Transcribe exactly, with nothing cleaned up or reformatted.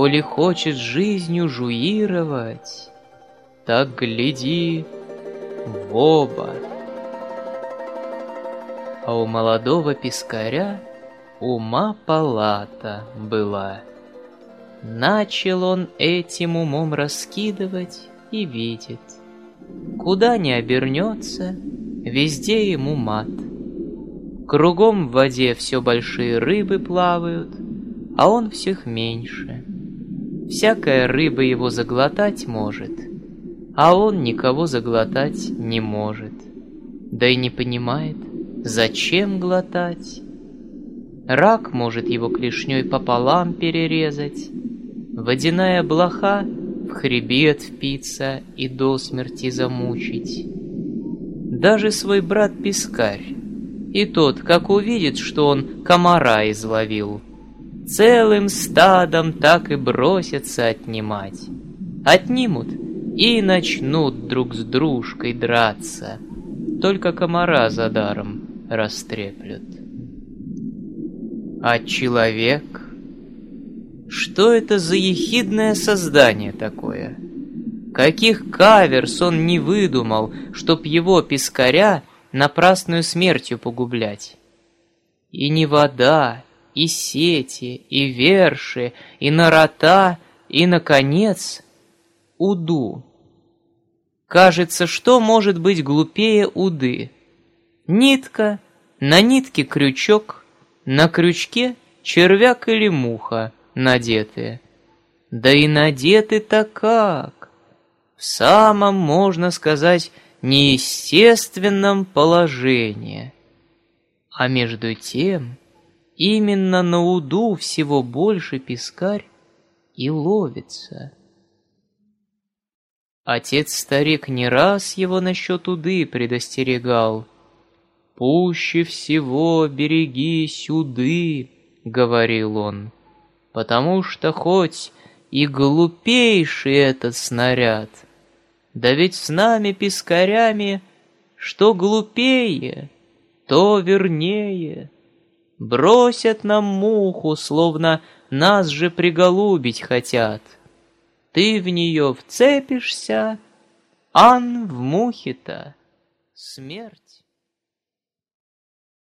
Коли хочет жизнью жуировать, так гляди в оба. А у молодого пескаря ума палата была. Начал он этим умом раскидывать и видит. Куда ни обернется, везде ему мат. Кругом в воде все большие рыбы плавают, а он всех меньше. Всякая рыба его заглотать может, а он никого заглотать не может. Да и не понимает, зачем глотать. Рак может его клешней пополам перерезать, водяная блоха в хребет впиться и до смерти замучить. Даже свой брат-пескарь, и тот, как увидит, что он комара изловил, целым стадом так и бросятся отнимать. Отнимут и начнут друг с дружкой драться, только комара за даром растреплют. А человек? Что это за ехидное создание такое? Каких каверс он не выдумал, чтоб его, пескаря, напрасную смертью погублять? И не вода, и сети, и верши, и нарота, и, наконец, уду. Кажется, что может быть глупее уды? Нитка, на нитке крючок, на крючке червяк или муха надетые. Да и надеты-то как? В самом, можно сказать, неестественном положении. А между тем, именно на уду всего больше пескарь и ловится. Отец-старик не раз его насчет уды предостерегал. «Пуще всего берегись уды», — говорил он, «потому что хоть и глупейший этот снаряд, да ведь с нами, пескарями, что глупее, то вернее. Бросят нам муху, словно нас же приголубить хотят. Ты в нее вцепишься, ан в мухе-то смерть».